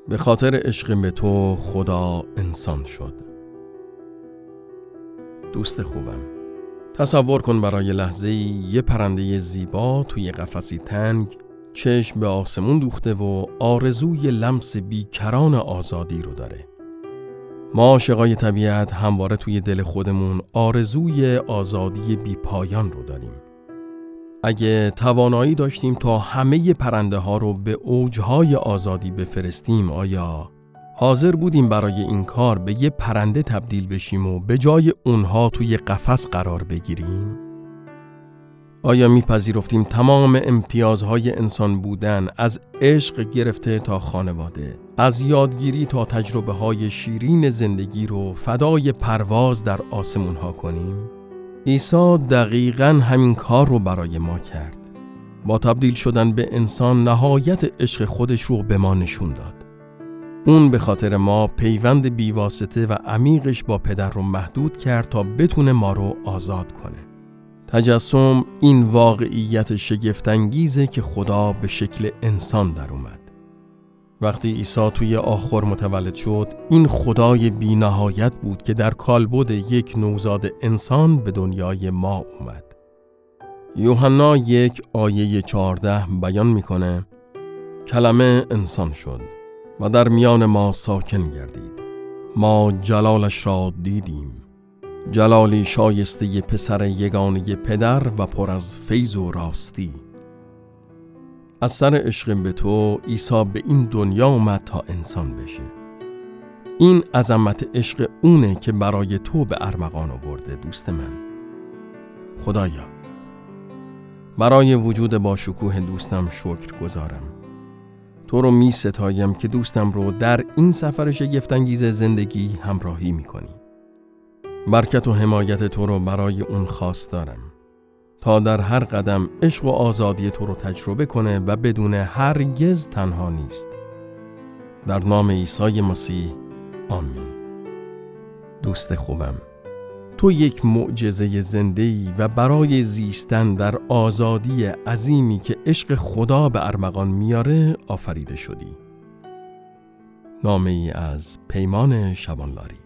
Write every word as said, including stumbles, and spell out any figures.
به خاطر عشق به تو خدا انسان شد. دوست خوبم، تصور کن برای لحظه یه پرنده زیبا توی قفسی تنگ چشم به آسمون دوخته و آرزوی لمس بیکران آزادی رو داره. ما عاشقای طبیعت همواره توی دل خودمون آرزوی آزادی بی پایان رو داریم. اگه توانایی داشتیم تا همه پرنده ها رو به اوجهای آزادی بفرستیم، آیا حاضر بودیم برای این کار به یه پرنده تبدیل بشیم و به جای اونها توی قفس قرار بگیریم؟ آیا میپذیرفتیم تمام امتیازهای انسان بودن، از عشق گرفته تا خانواده، از یادگیری تا تجربه های شیرین زندگی رو فدای پرواز در آسمون ها کنیم؟ عیسی دقیقاً همین کار رو برای ما کرد. با تبدیل شدن به انسان نهایت عشق خودش رو به ما نشون داد. اون به خاطر ما پیوند بیواسطه و عمیقش با پدر رو محدود کرد تا بتونه ما رو آزاد کنه. تجسم این واقعیت شگفت‌انگیزه که خدا به شکل انسان در اومد. وقتی عیسی توی آخر متولد شد، این خدای بی نهایت بود که در کالبد یک نوزاد انسان به دنیای ما اومد. یوحنا یک آیه چهارده بیان میکنه: کلمه انسان شد و در میان ما ساکن گردید. ما جلالش را دیدیم، جلالی شایسته پسر یگانه پدر و پر از فیض و راستی. از سر عشق به تو عیسی به این دنیا اومد تا انسان بشه. این عظمت عشق اونه که برای تو به ارمغان آورده. دوست من، خدایا برای وجود با شکوه دوستم شکر گذارم. تو رو می ستایم که دوستم رو در این سفر شگفت‌انگیز زندگی همراهی می کنی. برکت و حمایت تو رو برای اون خواست دارم تا در هر قدم عشق و آزادی تو رو تجربه کنه و بدون هرگز تنها نیست. در نام عیسی مسیح، آمین. دوست خوبم، تو یک معجزه زنده‌ای و برای زیستن در آزادی عظیمی که عشق خدا به ارمغان میاره آفریده شدی. نامه‌ای از پیمان شبانلاری.